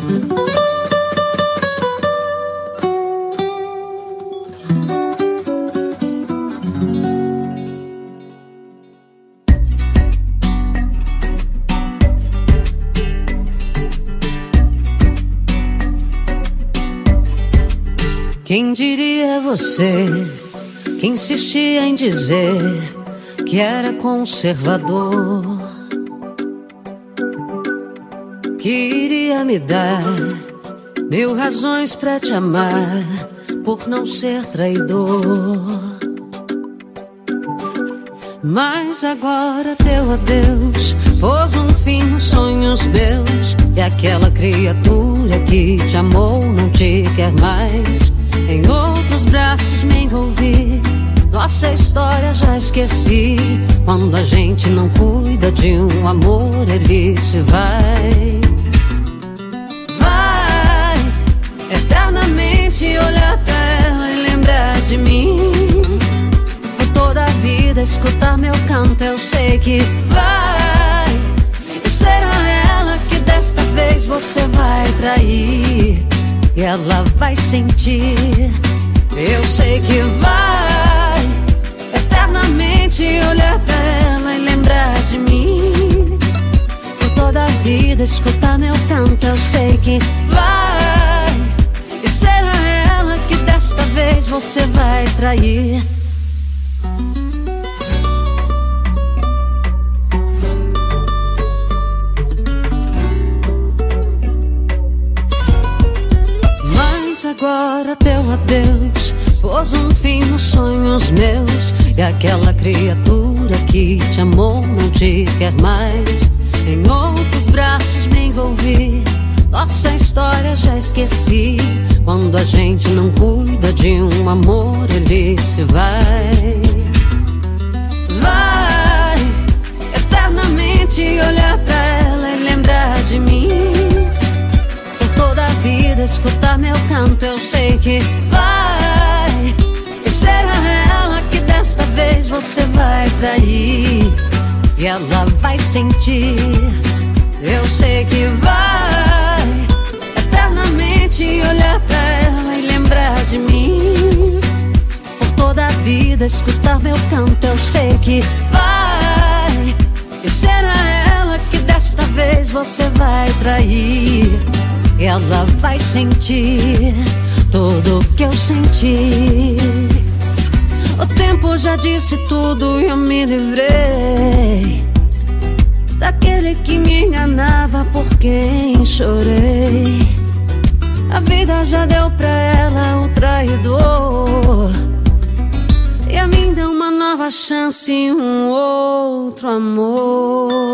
Quem diria você que insistia em dizer que era conservador, que iria me dar 1000 razões pra te amar por não ser traidor. Mas agora teu adeus pôs um fim nos sonhos meus, e aquela criatura que te amou não te quer mais. Em outros braços me envolvi, nossa história já esqueci. Quando a gente não cuida de um amor, ele se vai. Vai eternamente olhar pra ela e lembrar de mim. Por toda a vida escutar meu canto, eu sei que vai. E será ela que desta vez você vai trair, e ela vai sentir, eu sei que vai eternamente olhar pra ela e lembrar de mim. Por toda a vida escutar meu canto, eu sei que vai. E será ela que desta vez você vai trair. Agora teu adeus pôs um fim nos sonhos meus, e aquela criatura que te amou não te quer mais. Em outros braços me envolvi, nossa história já esqueci. Quando a gente não cuida de um amor, ele se vai. Vai eternamente olhar pra ela e lembrar de mim. Toda a vida escutar meu canto, eu sei que vai. E será ela que desta vez você vai trair, e ela vai sentir, eu sei que vai eternamente olhar pra ela e lembrar de mim. Por toda a vida escutar meu canto, eu sei que vai. E será ela que desta vez você vai trair, e ela vai sentir tudo que eu senti. O tempo já disse tudo e eu me livrei daquele que me enganava, por quem chorei. A vida já deu pra ela o traidor, e a mim deu uma nova chance e um outro amor.